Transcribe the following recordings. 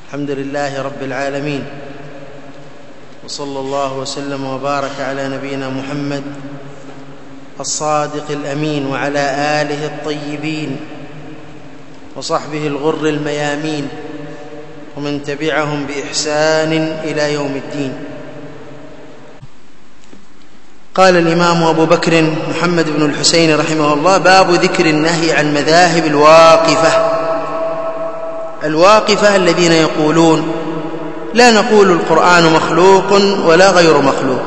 الحمد لله رب العالمين، وصلى الله وسلم وبارك على نبينا محمد الصادق الأمين وعلى آله الطيبين وصحبه الغر الميامين ومن تبعهم بإحسان إلى يوم الدين. قال الإمام أبو بكر محمد بن الحسين رحمه الله: باب ذكر النهي عن مذاهب الواقفة الذين يقولون لا نقول القرآن مخلوق ولا غير مخلوق،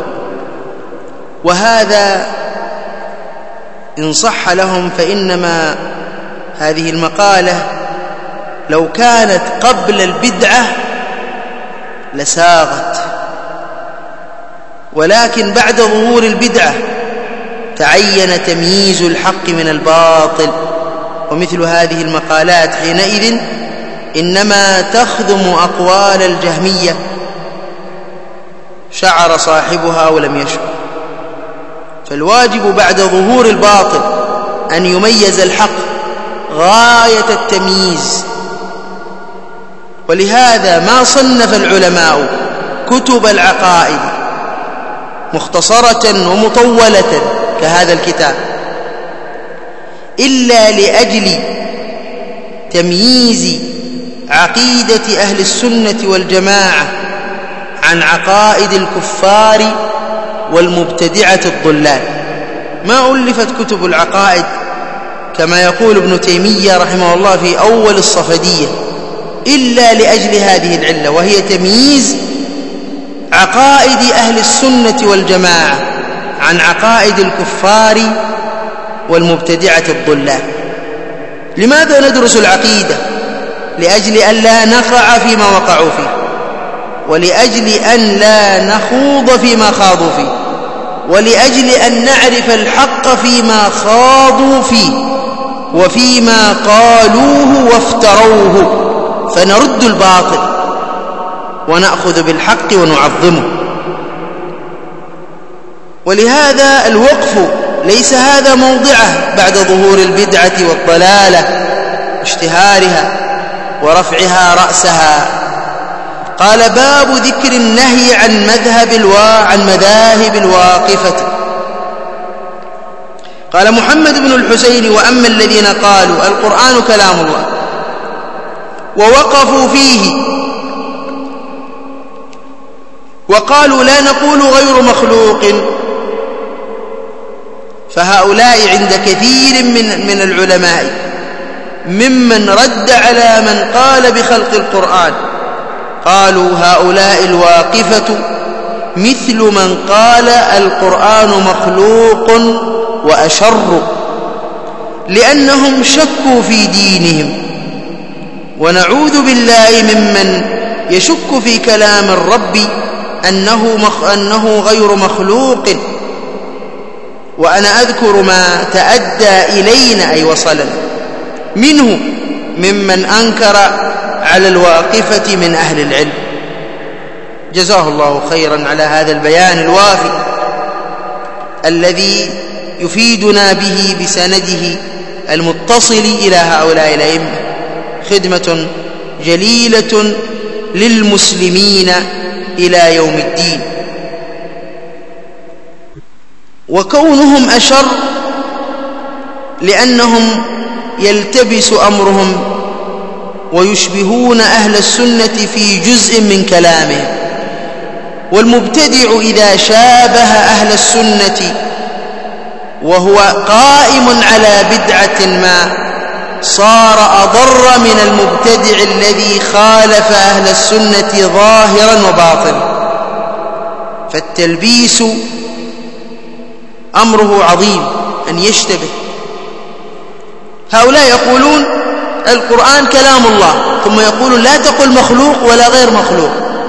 وهذا إن صح لهم فإنما هذه المقالة لو كانت قبل البدعة لساغت، ولكن بعد ظهور البدعة تعين تمييز الحق من الباطل، ومثل هذه المقالات حينئذ إنما تخدم أقوال الجهمية شعر صاحبها ولم يشعر. فالواجب بعد ظهور الباطل أن يميز الحق غاية التمييز، ولهذا ما صنف العلماء كتب العقائد مختصرة ومطولة كهذا الكتاب إلا لأجل تمييز عقيدة أهل السنة والجماعة عن عقائد الكفار والمبتدعة الضلال. ما ألفت كتب العقائد كما يقول ابن تيمية رحمه الله في أول الصفدية إلا لأجل هذه العلة، وهي تمييز عقائد أهل السنة والجماعة عن عقائد الكفار والمبتدعة الضلال. لماذا ندرس العقيدة؟ لأجل أن لا نقع فيما وقعوا فيه، ولأجل أن لا نخوض فيما خاضوا فيه، ولأجل أن نعرف الحق فيما خاضوا فيه وفيما قالوه وافتروه، فنرد الباطل ونأخذ بالحق ونعظمه. ولهذا الوقف ليس هذا موضعه بعد ظهور البدعة والضلالة واشتهارها ورفعها رأسها. قال: باب ذكر النهي عن مذاهب الواقفة. قال محمد بن الحسين: وأما الذين قالوا القرآن كلام الله ووقفوا فيه وقالوا لا نقول غير مخلوق، فهؤلاء عند كثير من العلماء ممن رد على من قال بخلق القرآن قالوا هؤلاء الواقفة مثل من قال القرآن مخلوق وأشر، لأنهم شكوا في دينهم. ونعوذ بالله ممن يشك في كلام الرب أنه غير مخلوق. وأنا أذكر ما تأدى إلينا أي وصلنا منه ممن أنكر على الواقفة من أهل العلم، جزاه الله خيرا على هذا البيان الوافي الذي يفيدنا به بسنده المتصل إلى هؤلاء الأئمة خدمة جليلة للمسلمين إلى يوم الدين. وكونهم أشر لأنهم يلتبس أمرهم ويشبهون أهل السنة في جزء من كلامهم، والمبتدع إذا شابه أهل السنة وهو قائم على بدعة ما صار أضر من المبتدع الذي خالف أهل السنة ظاهرا وباطنا. فالتلبيس أمره عظيم أن يشتبه. هؤلاء يقولون القرآن كلام الله، ثم يقولون لا تقل مخلوق ولا غير مخلوق.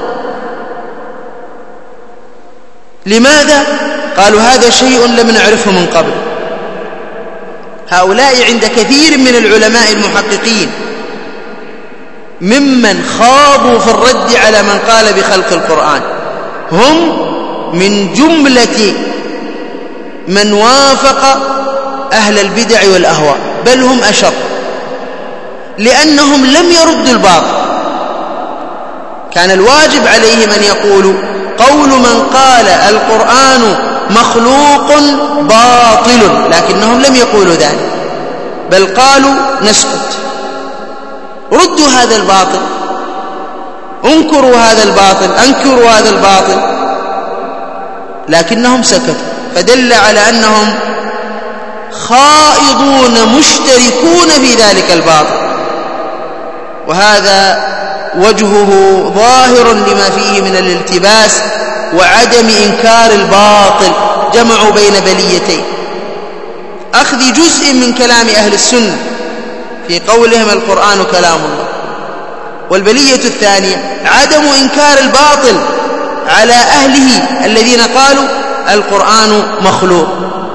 لماذا؟ قالوا هذا شيء لم نعرفه من قبل. هؤلاء عند كثير من العلماء المحققين ممن خاضوا في الرد على من قال بخلق القرآن هم من جملة من وافق أهل البدع والأهواء، بل هم أشر، لأنهم لم يردوا الباطل كان الواجب عليهم أن يقولوا قول من قال القرآن مخلوق باطل، لكنهم لم يقولوا ذلك، بل قالوا نسكت، ردوا هذا الباطل، انكروا هذا الباطل، انكروا هذا الباطل، لكنهم سكتوا، فدل على أنهم خائضون مشتركون في ذلك الباطل، وهذا وجهه ظاهر لما فيه من الالتباس وعدم إنكار الباطل. جمعوا بين بليتين: أخذ جزء من كلام أهل السنة في قولهم القرآن كلام الله، والبلية الثانية عدم إنكار الباطل على أهله الذين قالوا القرآن مخلوق.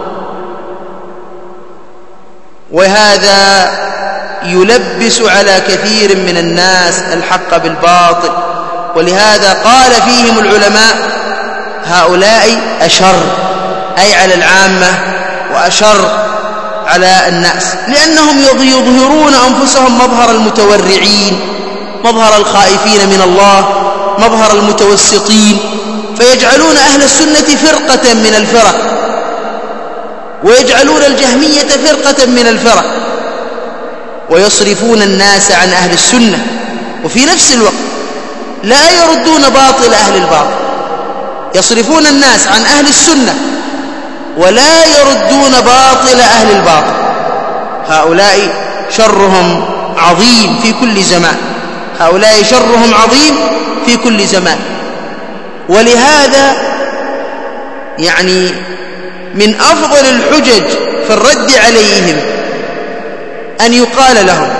وهذا يلبس على كثير من الناس الحق بالباطل، ولهذا قال فيهم العلماء هؤلاء أشر، أي على العامة، وأشر على الناس، لأنهم يظهرون أنفسهم مظهر المتورعين، مظهر الخائفين من الله، مظهر المتوسطين، فيجعلون أهل السنة فرقة من الفرق، ويجعلون الجهمية فرقة من الفرق، ويصرفون الناس عن أهل السنة، وفي نفس الوقت لا يردون باطل أهل الباطل، يصرفون الناس عن أهل السنة ولا يردون باطل أهل الباطل. هؤلاء شرهم عظيم في كل زمان، هؤلاء شرهم عظيم في كل زمان. ولهذا يعني من أفضل الحجج في الرد عليهم أن يقال لهم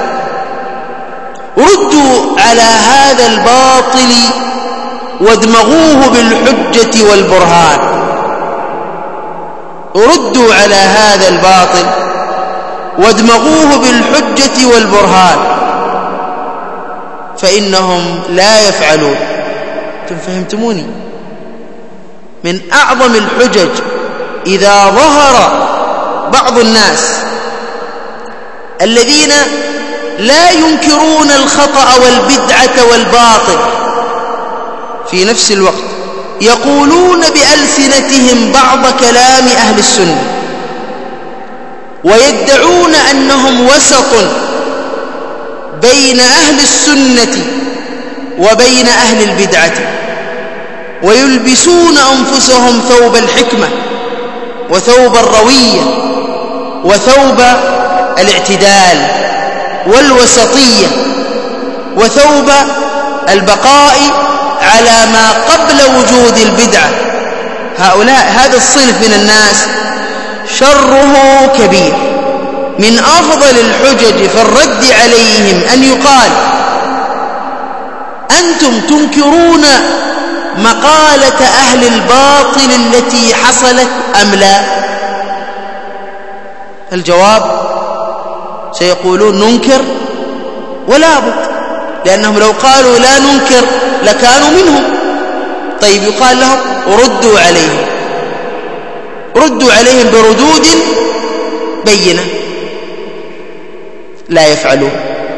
ردوا على هذا الباطل وادمغوه بالحجة والبرهان، ردوا على هذا الباطل وادمغوه بالحجة والبرهان، فإنهم لا يفعلون. فهمتموني؟ من أعظم الحجج إذا ظهر بعض الناس الذين لا ينكرون الخطأ والبدعة والباطل، في نفس الوقت يقولون بألسنتهم بعض كلام أهل السنة، ويدعون أنهم وسط بين أهل السنة وبين أهل البدعة، ويلبسون أنفسهم ثوب الحكمة وثوب الروية وثوب الاعتدال والوسطية وثوب البقاء على ما قبل وجود البدعة. هؤلاء هذا الصنف من الناس شره كبير. من أفضل الحجج في الرد عليهم أن يقال أنتم تنكرون مقالة أهل الباطل التي حصلت أم لا؟ الجواب سيقولون ننكر ولا بد، لأنهم لو قالوا لا ننكر لكانوا منهم. طيب يقال لهم ردوا عليهم، ردوا عليهم بردود بينة، لا يفعلون،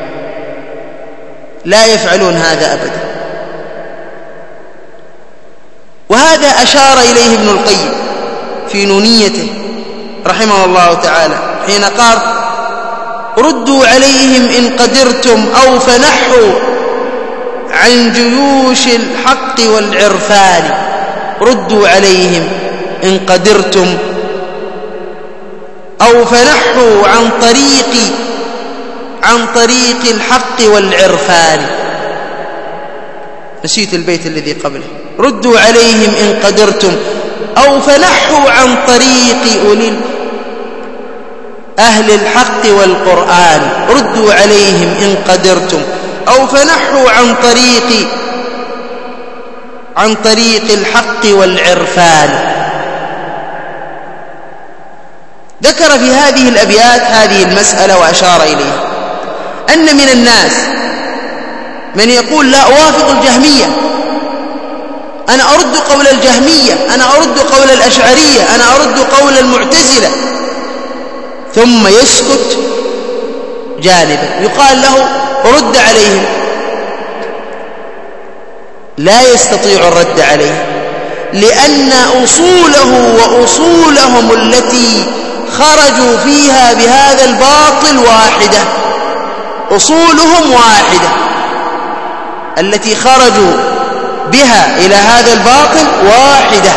لا يفعلون هذا أبدا. وهذا أشار إليه ابن القيم في نونيته رحمه الله تعالى حين قال ردوا عليهم إن قدرتم أو فنحوا عن جيوش الحق والعرفان. ردوا عليهم إن قدرتم أو فنحوا عن طريق الحق والعرفان. نسيت البيت الذي قبله. ردوا عليهم إن قدرتم أو فنحوا عن طريق أولي أهل الحق والقرآن. ردوا عليهم إن قدرتم أو فنحوا عن طريق الحق والعرفان. ذكر في هذه الأبيات هذه المسألة وأشار إليها، أن من الناس من يقول لا أوافق الجهمية، أنا أرد قول الجهمية، أنا أرد قول الأشعرية، أنا أرد قول المعتزلة، ثم يسكت جانبا. يقال له رد عليهم، لا يستطيع الرد عليه، لأن أصوله وأصولهم التي خرجوا فيها بهذا الباطل واحدة. أصولهم واحدة، التي خرجوا بها إلى هذا الباطل واحدة.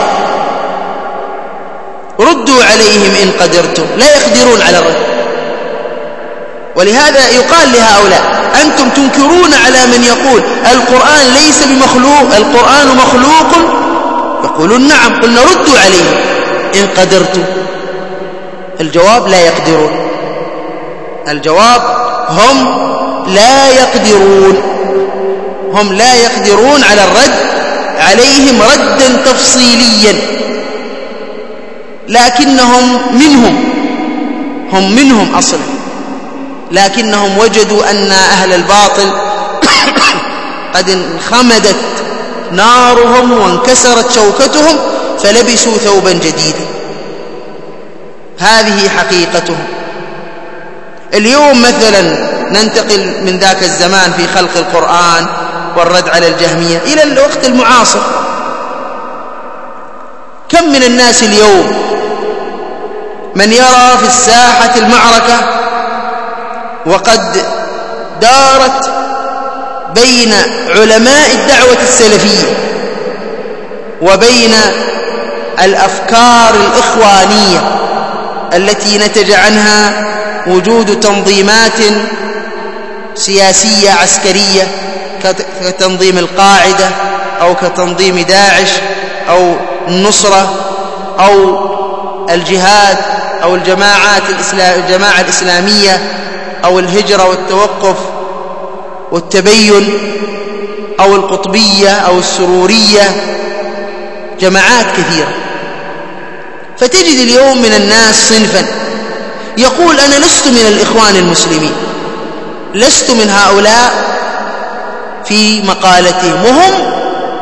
ردوا عليهم إن قدرتم، لا يقدرون على الرد. ولهذا يقال لهؤلاء: أنتم تنكرون على من يقول القرآن ليس بمخلوق، القرآن مخلوق. يقولون: نعم. قلنا: ردوا عليهم إن قدرتم. الجواب: لا يقدرون. الجواب: هم لا يقدرون. هم لا يقدرون على الرد عليهم ردا تفصيليا، لكنهم هم منهم أصلا، لكنهم وجدوا أن أهل الباطل قد انخمدت نارهم وانكسرت شوكتهم فلبسوا ثوبا جديدا. هذه حقيقتهم. اليوم مثلا ننتقل من ذاك الزمان في خلق القرآن والرد على الجهمية إلى الوقت المعاصر. كم من الناس اليوم من يرى في الساحة المعركة وقد دارت بين علماء الدعوة السلفية وبين الأفكار الإخوانية التي نتج عنها وجود تنظيمات سياسية عسكرية كتنظيم القاعدة أو كتنظيم داعش أو النصرة أو الجهاد أو الجماعة الإسلامية أو الهجرة والتوقف والتبين أو القطبية أو السرورية، جماعات كثيرة. فتجد اليوم من الناس صنفا يقول: أنا لست من الإخوان المسلمين، لست من هؤلاء في مقالتهم، وهم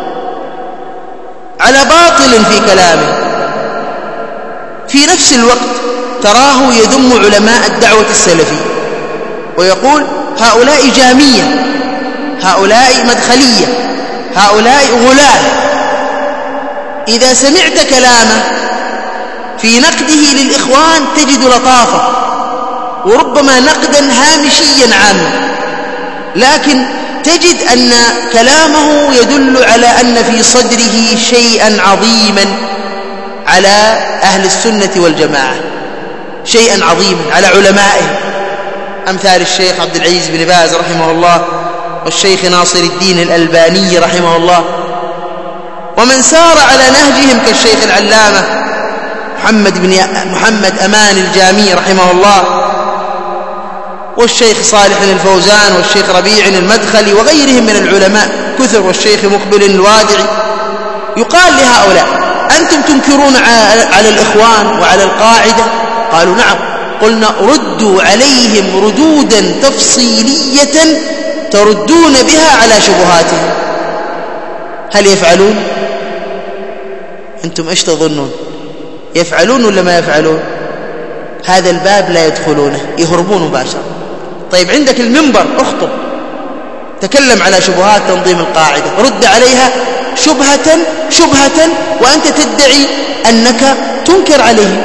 على باطل في كلامه. في نفس الوقت تراه يذم علماء الدعوة السلفية ويقول: هؤلاء جامية، هؤلاء مدخلية، هؤلاء غلاة. إذا سمعت كلامه في نقده للإخوان تجد لطافة وربما نقدا هامشيا عاما، لكن تجد أن كلامه يدل على أن في صدره شيئا عظيما على أهل السنة والجماعة، شيئا عظيما على علمائه، أمثال الشيخ عبد العزيز بن باز رحمه الله والشيخ ناصر الدين الألباني رحمه الله، ومن سار على نهجهم كالشيخ العلامة محمد أمان الجامي رحمه الله، والشيخ صالح الفوزان والشيخ ربيع المدخلي وغيرهم من العلماء كثر، والشيخ مقبل الوادعي. يقال لهؤلاء: أنتم تنكرون على الإخوان وعلى القاعدة؟ قالوا: نعم. قلنا: ردوا عليهم ردودا تفصيلية تردون بها على شبهاتهم. هل يفعلون؟ أنتم إيش تظنون؟ يفعلون ولا ما يفعلون؟ هذا الباب لا يدخلونه، يهربون مباشرة. طيب عندك المنبر، اخطب، تكلم على شبهات تنظيم القاعدة، رد عليها شبهة وأنت تدعي أنك تنكر عليهم.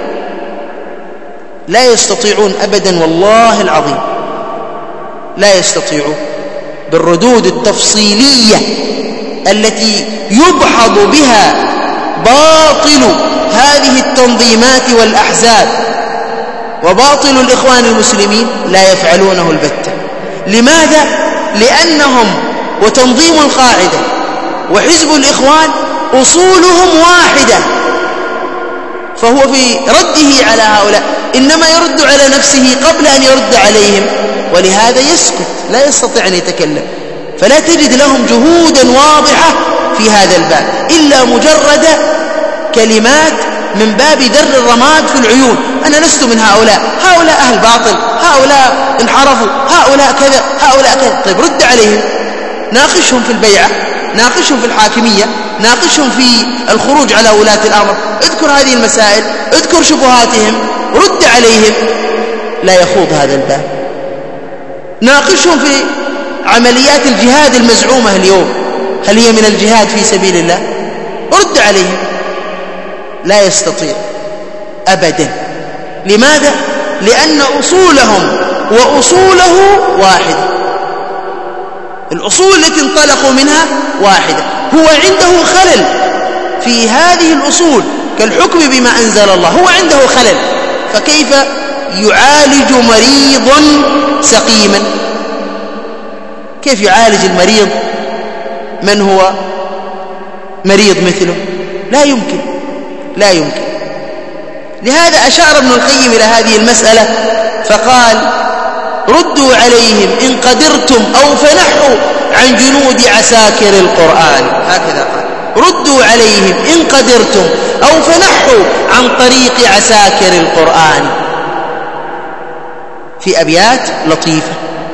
لا يستطيعون أبدا، والله العظيم لا يستطيعون بالردود التفصيلية التي يدحض بها باطل هذه التنظيمات والأحزاب وباطل الإخوان المسلمين، لا يفعلونه البتة. لماذا؟ لأنهم وتنظيم القاعدة وحزب الإخوان أصولهم واحدة، فهو في رده على هؤلاء إنما يرد على نفسه قبل أن يرد عليهم، ولهذا يسكت، لا يستطيع أن يتكلم. فلا تجد لهم جهودا واضحة في هذا الباب إلا مجرد كلمات من باب در الرماد في العيون. أنا لست من هؤلاء أهل باطل، هؤلاء انحرفوا، هؤلاء كذا، هؤلاء كذا. طيب رد عليهم، ناقشهم في البيعة، ناقشهم في الحاكمية، ناقشهم في الخروج على ولاة الأمر، اذكر هذه المسائل، اذكر شبهاتهم، رد عليهم. لا يخوض هذا الباب. ناقشهم في عمليات الجهاد المزعومة اليوم، هل هي من الجهاد في سبيل الله؟ رد عليهم. لا يستطيع أبدا. لماذا؟ لأن أصولهم وأصوله واحدة، الأصول التي انطلقوا منها واحدة. هو عنده خلل في هذه الأصول كالحكم بما أنزل الله، هو عنده خلل، فكيف يعالج مريضا سقيما؟ كيف يعالج المريض من هو مريض مثله؟ لا يمكن، لا يمكن. لهذا أشار ابن القيم إلى هذه المسألة فقال: ردوا عليهم إن قدرتم أو فنحوا عن جنود عساكر القرآن. هكذا قال: ردوا عليهم إن قدرتم أو فنحوا عن طريق عساكر القرآن، في أبيات لطيفة.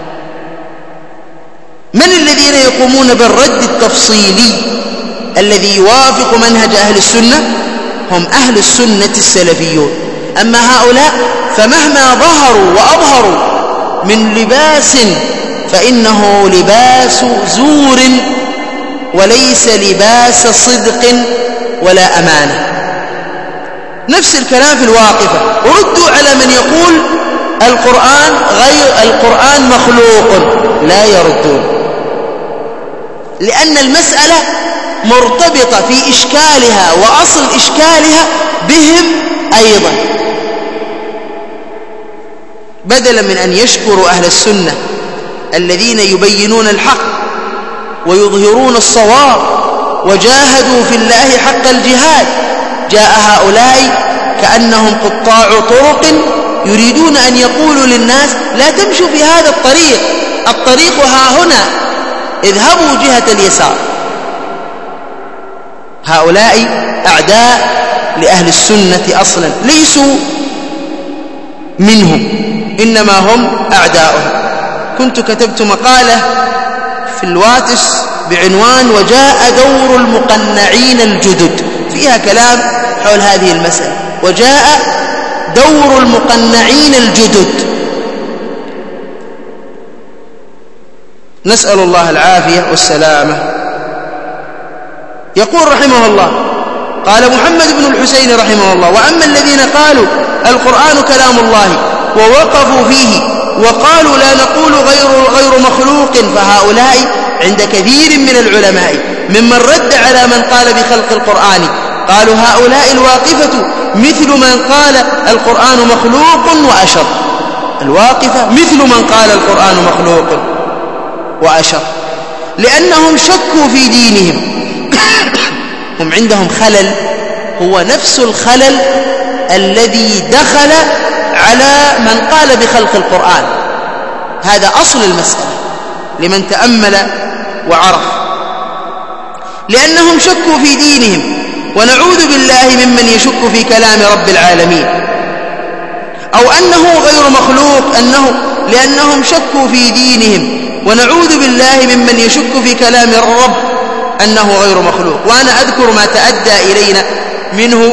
من الذين يقومون بالرد التفصيلي الذي يوافق منهج أهل السنة؟ هم أهل السنة السلفيون. أما هؤلاء فمهما ظهروا وأظهروا من لباس فإنه لباس زور وليس لباس صدق ولا أمانة. نفس الكلام في الواقفة: ردوا على من يقول القرآن مخلوق. لا يردون، لأن المسألة مرتبطة في إشكالها وأصل إشكالها بهم أيضا. بدلا من أن يشكروا أهل السنة الذين يبينون الحق ويظهرون الصواب وجاهدوا في الله حق الجهاد، جاء هؤلاء كأنهم قطاع طرق يريدون أن يقولوا للناس: لا تمشوا في هذا الطريق، الطريق ها هنا، اذهبوا جهة اليسار. هؤلاء أعداء لأهل السنة أصلا، ليسوا منهم، إنما هم أعداؤهم. كنت كتبت مقالة في الواتس بعنوان: وجاء دور المقنعين الجدد، فيها كلام حول هذه المسألة. وجاء دور المقنعين الجدد. نسأل الله العافية والسلامة. يقول رحمه الله: قال محمد بن الحسين رحمه الله: وأما الذين قالوا القرآن كلام الله ووقفوا فيه وقالوا لا نقول غير مخلوق، فهؤلاء عند كثير من العلماء ممن رد على من قال بخلق القرآن. قالوا: هؤلاء الواقفة مثل من قال القرآن مخلوق وأشر. الواقفة مثل من قال القرآن مخلوق وأشر، لأنهم شكوا في دينهم. هم عندهم خلل هو نفس الخلل الذي دخل على من قال بخلق القرآن. هذا أصل المسألة لمن تأمل وعرف. لأنهم شكوا في دينهم، ونعوذ بالله ممن يشك في كلام رب العالمين، أو أنه غير مخلوق، لأنهم شكوا في دينهم، ونعوذ بالله ممن يشك في كلام الرب أنه غير مخلوق. وأنا أذكر ما تأدى إلينا منه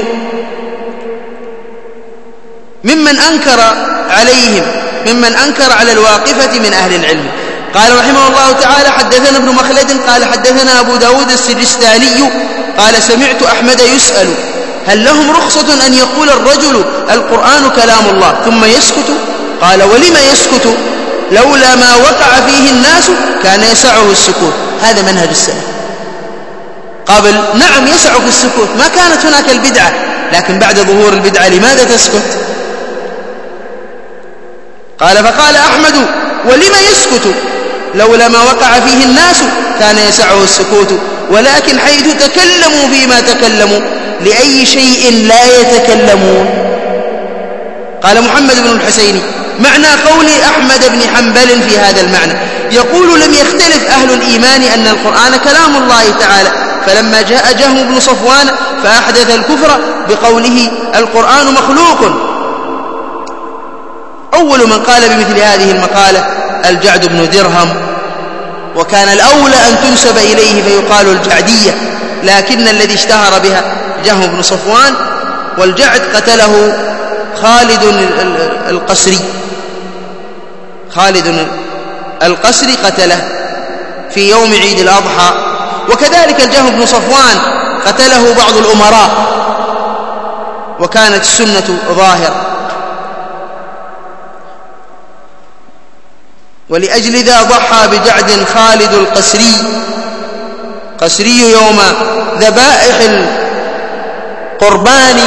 ممن أنكر عليهم، ممن أنكر على الواقفة من أهل العلم. قال رحمه الله تعالى: حدثنا ابن مخلد قال حدثنا أبو داود السجستاني قال: سمعت أحمد يسأل: هل لهم رخصة أن يقول الرجل القرآن كلام الله ثم يسكت؟ قال: ولم يسكت؟ لولا ما وقع فيه الناس كان يسعه السكوت. هذا منهج السلف. قبل نعم يسعك السكوت، ما كانت هناك البدعة، لكن بعد ظهور البدعة لماذا تسكت؟ قال: فقال أحمد: ولم يسكت؟ لولا ما وقع فيه الناس كان يسعه السكوت، ولكن حيث تكلموا فيما تكلموا لأي شيء لا يتكلمون. قال محمد بن الحسين: معنى قول أحمد بن حنبل في هذا المعنى، يقول: لم يختلف أهل الإيمان أن القرآن كلام الله تعالى، فلما جاء جهم بن صفوان فأحدث الكفر بقوله القرآن مخلوق. أول من قال بمثل هذه المقالة الجعد بن درهم، وكان الأولى أن تنسب إليه فيقال الجعدية، لكن الذي اشتهر بها جهم بن صفوان. والجعد قتله خالد القسري، خالد القسري قتله في يوم عيد الأضحى وكذلك الجهم بن صفوان قتله بعض الأمراء وكانت السنة ظاهرة. ولأجل ذا ضحى بجعد خالد القسري يوم ذبائح القربان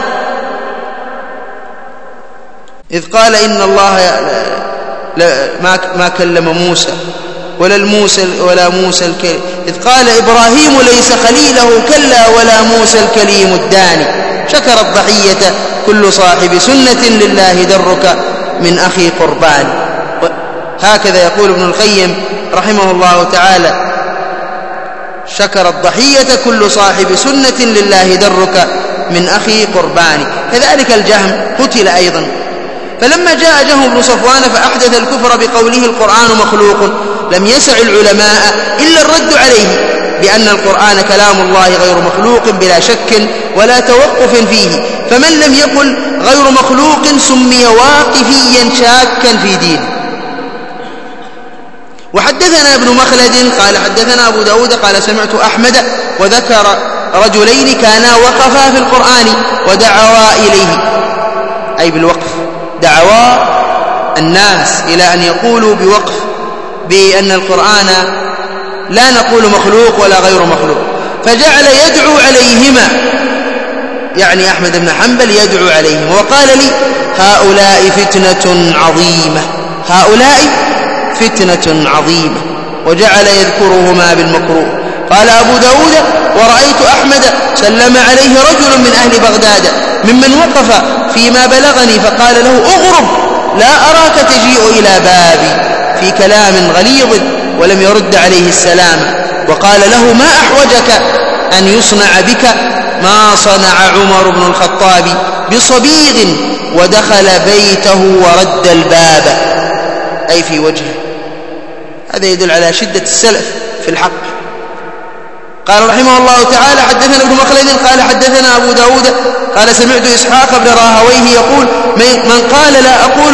إذ قال إن الله ما كلم موسى ولا موسى الكليم، إذ قال إبراهيم ليس خليله كلا ولا موسى الكليم الداني، شكر الضحية كل صاحب سنة لله درك من أخي قربان. هكذا يقول ابن القيم رحمه الله تعالى: شكر الضحية كل صاحب سنة لله درك من أخي قربان. كذلك الجهم قتل أيضا، فلما جاء جهم بن صفوان فأحدث الكفر بقوله القرآن مخلوق لم يسع العلماء إلا الرد عليه بأن القرآن كلام الله غير مخلوق بلا شك ولا توقف فيه، فمن لم يقل غير مخلوق سمي واقفيا شاكا في دينه. وحدثنا ابن مخلد قال حدثنا أبو داود قال سمعت أحمد وذكر رجلين كانا وقفا في القرآن ودعوا إليه، أي بالوقف، دعوا الناس إلى أن يقولوا بوقف بأن القرآن لا نقول مخلوق ولا غير مخلوق، فجعل يدعو عليهما، يعني أحمد بن حنبل يدعو عليهما، وقال لي هؤلاء فتنة عظيمة، هؤلاء فتنة عظيمة، وجعل يذكرهما بالمكروه. قال أبو داود ورأيت أحمد سلم عليه رجل من أهل بغداد ممن وقف فيما بلغني فقال له اغرب لا أراك تجيء إلى بابي، في كلام غليظ، ولم يرد عليه السلام، وقال له ما أحوجك أن يصنع بك ما صنع عمر بن الخطاب بصبيغ ودخل بيته ورد الباب، أي في وجهه. هذا يدل على شدة السلف في الحق. قال رحمه الله تعالى حدثنا ابن مخلد قال حدثنا أبو داود قال سمعت إسحاق بن راهويه يقول من قال لا أقول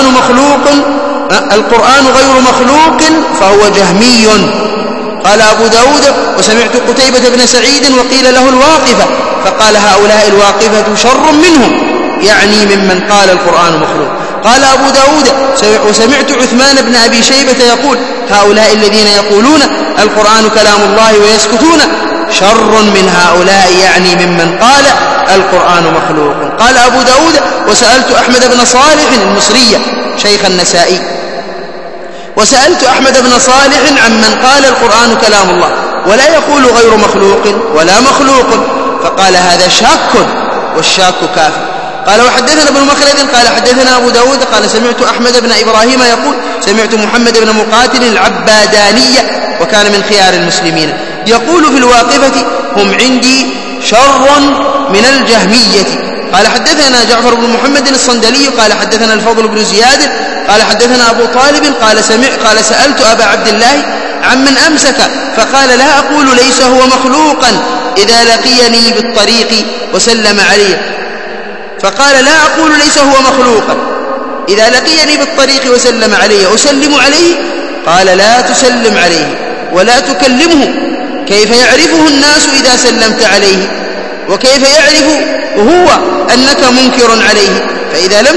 القرآن غير مخلوق فهو جهمي. قال أبو داود وسمعت قتيبة بن سعيد وقيل له الواقفة، فقال هؤلاء الواقفة شر منهم، يعني ممن قال القرآن مخلوق. قال أبو داود وسمعت عثمان بن أبي شيبة يقول هؤلاء الذين يقولون القرآن كلام الله ويسكتون شر من هؤلاء، يعني ممن قال القرآن مخلوق. قال أبو داود وسألت أحمد بن صالح المصري شيخ النسائي، وسألت أحمد بن صالح عمن قال القرآن كلام الله ولا يقول غير مخلوق ولا مخلوق، فقال هذا شاك والشاك كافر. قال وحدثنا ابن مخلد قال حدثنا أبو داود قال سمعت أحمد بن إبراهيم يقول سمعت محمد بن مقاتل العبادانية وكان من خيار المسلمين يقول في الواقفة هم عندي شر من الجهمية. قال حدثنا جعفر بن محمد الصندلي قال حدثنا الفضل بن زياد قال حدثنا أبو طالب قال سألت أبا عبد الله عمن أمسك فقال لا أقول ليس هو مخلوقا إذا لقيني بالطريق وسلم علي، فقال لا أقول ليس هو مخلوقا إذا لقيني بالطريق وسلم علي أسلم عليه؟ قال لا تسلم عليه ولا تكلمه، كيف يعرفه الناس إذا سلمت عليه؟ وكيف يعرف هو أنك منكر عليه؟ فإذا لم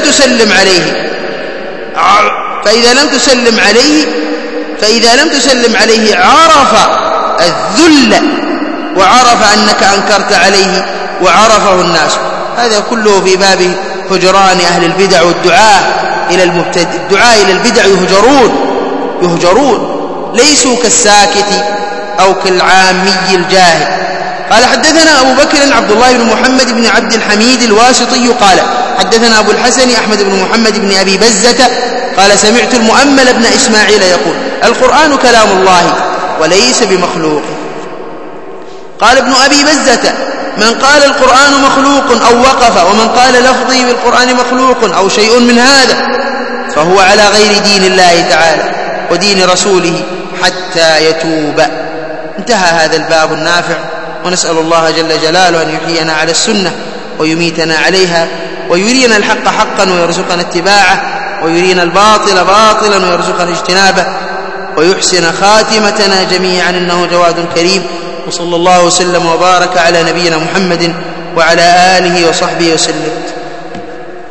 تسلم عليه عرف الذل وعرف أنك أنكرت عليه وعرفه الناس. هذا كله في باب هجران أهل البدع والدعاء إلى البدع يهجرون ليسوا كالساكت أو كالعامي الجاهل. قال حدثنا أبو بكر عبد الله بن محمد بن عبد الحميد الواسطي قال حدثنا أبو الحسن أحمد بن محمد بن أبي بزة قال سمعت المؤمل بن إسماعيل يقول القرآن كلام الله وليس بمخلوق. قال ابن أبي بزة من قال القرآن مخلوق أو وقف ومن قال لفظي بالقرآن مخلوق أو شيء من هذا فهو على غير دين الله تعالى ودين رسوله حتى يتوب. انتهى هذا الباب النافع، ونسأل الله جل جلاله أن يحيينا على السنة ويميتنا عليها، ويرينا الحق حقا ويرزقنا اتباعه، ويرينا الباطل باطلا ويرزقنا اجتنابه، ويحسن خاتمتنا جميعا إنه جواد كريم. وصلى الله وسلم وبارك على نبينا محمد وعلى آله وصحبه وسلم.